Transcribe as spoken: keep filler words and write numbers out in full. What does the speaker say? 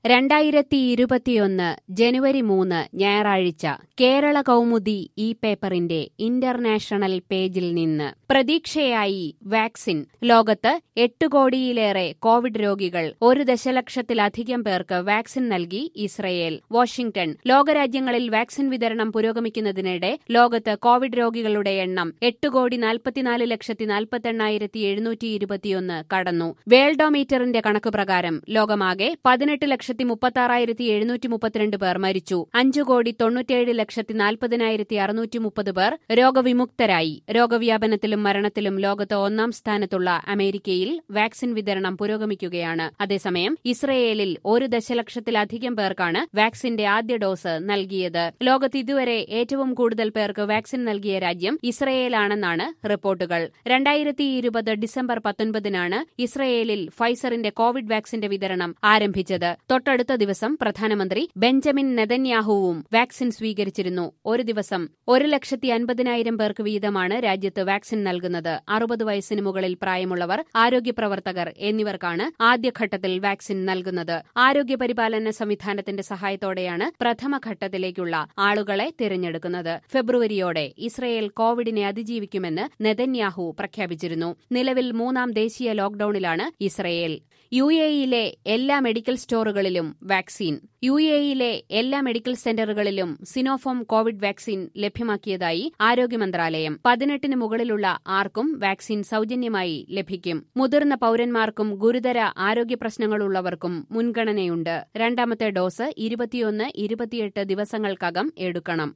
രണ്ടായിരത്തി ഇരുപത്തിയൊന്ന് ജനുവരി മൂന്ന് ഞായറാഴ്ച കേരള കൗമുദി ഈ പേപ്പറിന്റെ ഇന്റർനാഷണൽ പേജിൽ നിന്ന് പ്രതീക്ഷയായി വാക്സിൻ. ലോകത്ത് എട്ട് കോടിയിലേറെ കോവിഡ് രോഗികൾ, ഒരു ദശലക്ഷത്തിലധികം പേർക്ക് വാക്സിൻ നൽകി ഇസ്രയേൽ. വാഷിംഗ്ടൺ. ലോകരാജ്യങ്ങളിൽ വാക്സിൻ വിതരണം പുരോഗമിക്കുന്നതിനിടെ ലോകത്ത് കോവിഡ് രോഗികളുടെ എണ്ണം എട്ട് കോടി നാൽപ്പത്തിനാല് ലക്ഷത്തി നാൽപ്പത്തെണ്ണായിരത്തി എഴുന്നൂറ്റി ഇരുപത്തിയൊന്ന് കടന്നു. വേൾഡോമീറ്ററിന്റെ കണക്കുപ്രകാരം ലോകമാകെ പതിനെട്ട് ലക്ഷത്തി മുപ്പത്താറായിരത്തി എഴുന്നൂറ്റി മുപ്പത്തിരണ്ട് പേർ മരിച്ചു. അഞ്ചു കോടി തൊണ്ണൂറ്റിയേഴ് ലക്ഷത്തി നാൽപ്പതിനായിരത്തി അറുന്നൂറ്റി മുപ്പത് പേർ രോഗവിമുക്തരായി. രോഗവ്യാപനത്തിലും മരണത്തിലും ലോകത്ത് ഒന്നാം സ്ഥാനത്തുള്ള അമേരിക്കയിൽ വാക്സിൻ വിതരണം പുരോഗമിക്കുകയാണ്. അതേസമയം ഇസ്രയേലിൽ ഒരു ദശലക്ഷത്തിലധികം പേർക്കാണ് വാക്സിന്റെ ആദ്യ ഡോസ് നൽകിയത്. ലോകത്ത് ഇതുവരെ ഏറ്റവും കൂടുതൽ പേർക്ക് വാക്സിൻ നൽകിയ രാജ്യം ഇസ്രയേലാണെന്നാണ് റിപ്പോർട്ടുകൾ. രണ്ടായിരത്തി ഇരുപത് ഡിസംബർ പത്തൊൻപതിനാണ് ഇസ്രയേലിൽ ഫൈസറിന്റെ കോവിഡ് വാക്സിന്റെ വിതരണം ആരംഭിച്ചത്. തൊട്ടടുത്ത ദിവസം പ്രധാനമന്ത്രി ബെഞ്ചമിൻ നെതന്യാഹുവും വാക്സിൻ സ്വീകരിച്ചിരുന്നു. ഒരു ദിവസം ഒരു ലക്ഷത്തി അൻപതിനായിരം പേർക്ക് വീതമാണ് രാജ്യത്ത് വാക്സിൻ നൽകുന്നത്. അറുപത് വയസ്സിന് മുകളിൽ പ്രായമുള്ളവർ, ആരോഗ്യപ്രവർത്തകർ എന്നിവർക്കാണ് ആദ്യഘട്ടത്തിൽ വാക്സിൻ നൽകുന്നത്. ആരോഗ്യപരിപാലന സംവിധാനത്തിന്റെ സഹായത്തോടെയാണ് പ്രഥമഘട്ടത്തിലേക്കുള്ള ആളുകളെ തിരഞ്ഞെടുക്കുന്നത്. ഫെബ്രുവരിയോടെ ഇസ്രയേൽ കോവിഡിനെ അതിജീവിക്കുമെന്ന് നെതന്യാഹു പ്രഖ്യാപിച്ചിരുന്നു. നിലവിൽ മൂന്നാം ദേശീയ ലോക്ഡൌണിലാണ് ഇസ്രയേൽ. യു എയിലെ എല്ലാ മെഡിക്കൽ സ്റ്റോറുകളിലും വാക്സിൻ. യു എയിലെ എല്ലാ മെഡിക്കൽ സെന്ററുകളിലും സിനോഫോം കോവിഡ് വാക്സിൻ ലഭ്യമാക്കിയതായി ആരോഗ്യമന്ത്രാലയം. പതിനെട്ടിന് മുകളിലുള്ള ആർക്കും വാക്സിൻ സൌജന്യമായി ലഭിക്കും. മുതിർന്ന പൌരന്മാർക്കും ഗുരുതര ആരോഗ്യ പ്രശ്നങ്ങളുള്ളവർക്കും മുൻഗണനയുണ്ട്. രണ്ടാമത്തെ ഡോസ് ഇരുപത്തിയൊന്ന് ഇരുപത്തിയെട്ട് ദിവസങ്ങൾക്കകം എടുക്കണം.